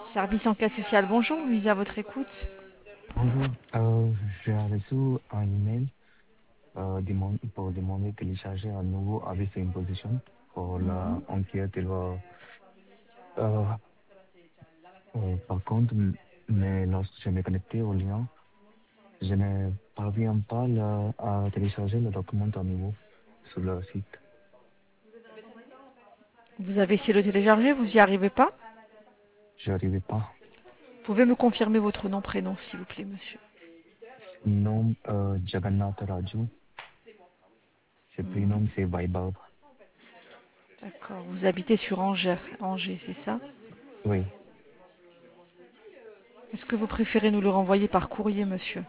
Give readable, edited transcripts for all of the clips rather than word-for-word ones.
Service enquête sociale, bonjour, mise à votre écoute. Bonjour, j'ai reçu un email pour demander de télécharger un nouveau avis sur imposition pour la Mhm. enquête. Euh, par contre, mais lorsque je me connecté au lien, je ne parviens pas à télécharger le document à nouveau sur le site. Vous avez essayé de le télécharger, vous n'y arrivez pas? Je n'arrivais pas. Vous pouvez me confirmer votre nom, prénom, s'il vous plaît, monsieur. Nom Jagannath Raju, c'est Mhm. prénom c'est Vaibhav. D'accord, vous habitez sur Angers, c'est ça? Oui, Est-ce que vous préférez nous le renvoyer par courrier, monsieur?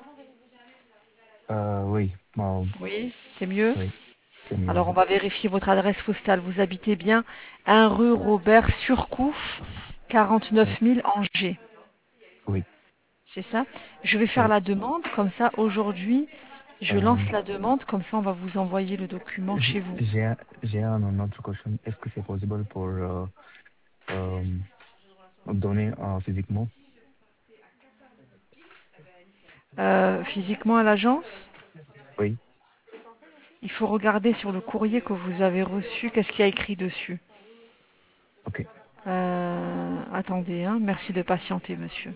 oui, Oui, c'est mieux. oui, c'est mieux, Alors, on oui. va vérifier votre adresse postale. Vous habitez bien 1 rue Robert Surcouf, Oui, 49 000 Angers. oui. C'est ça? Je vais faire Oui. la demande, comme ça, aujourd'hui, je Euh, lance la demande, comme ça, on va vous envoyer le document chez vous. J'ai un autre question. Est-ce que c'est possible pour euh, donner physiquement? Physiquement à l'agence, Oui, il faut regarder sur le courrier que vous avez reçu, qu'est-ce qu'il y a écrit dessus. ok. Attendez, hein, merci de patienter, monsieur.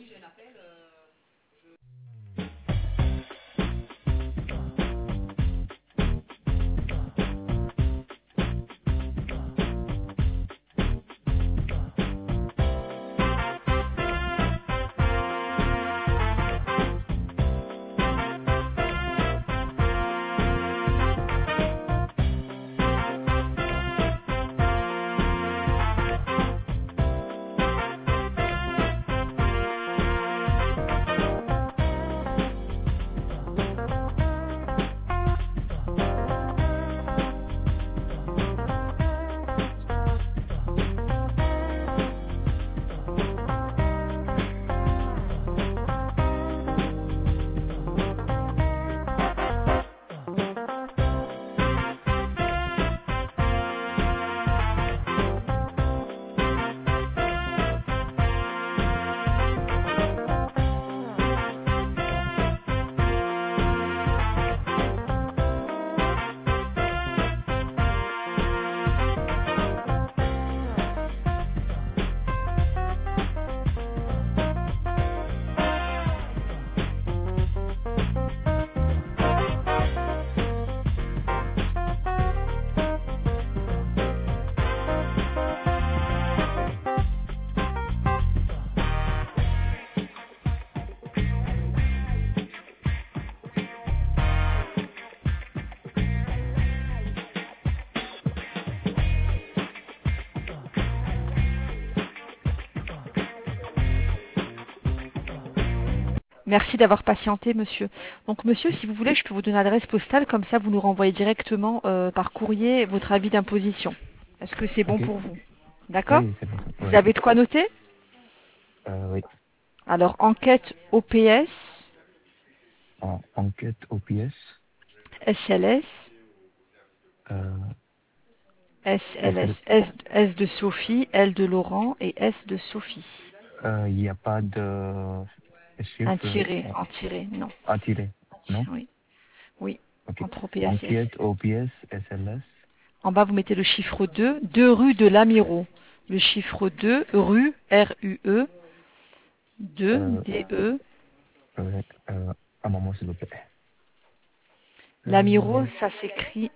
Merci d'avoir patienté, monsieur. Donc, monsieur, si vous voulez, je peux vous donner l'adresse postale, comme ça, vous nous renvoyez directement par courrier votre avis d'imposition. Est-ce que c'est bon Ok. pour vous? D'accord? Oui, c'est bon. Vous Oui. avez de quoi noter? Oui. Alors, enquête OPS, Enquête OPS, SLS, euh, SL, SLS, S de Sophie, L de Laurent et S de Sophie. il n'y a pas de Un chiffre tiré, en tiré, non. à tirer, non? Oui, oui, Ok. entre OPS et Enquête SLS. OPS, SLS, En bas, vous mettez le chiffre 2, 2 rue de l'Amiro. Le chiffre 2, rue, R-U-E, 2, euh, D-E. euh, un moment s'il vous plaît. L'Amiro, ça s'écrit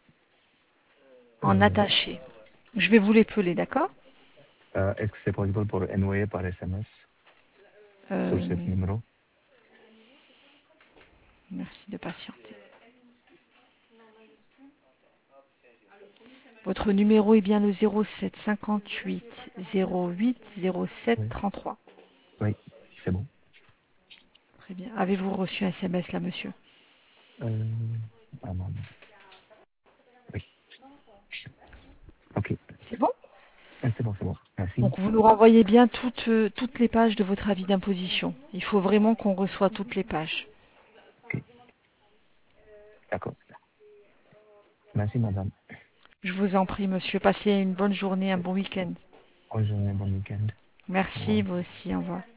en Euh, attaché. Je vais vous l'épeler, d'accord? Est-ce que c'est possible pour envoyer par SMS sur ce euh, numéro? Merci de patienter. Votre numéro est bien le 07 58 08 07 Oui. 33. Oui, c'est bon. Très bien. Avez-vous reçu un SMS là, monsieur? Euh, un moment. Oui. Ok. C'est bon? C'est bon, c'est bon. Merci. Donc vous nous renvoyez bien toutes les pages de votre avis d'imposition. Il faut vraiment qu'on reçoive toutes les pages. Ok. D'accord. Merci, madame. Je vous en prie, monsieur. Passez une bonne journée, un bon week-end. Bonne journée, bon week-end. Au Merci, revoir. vous aussi, au revoir.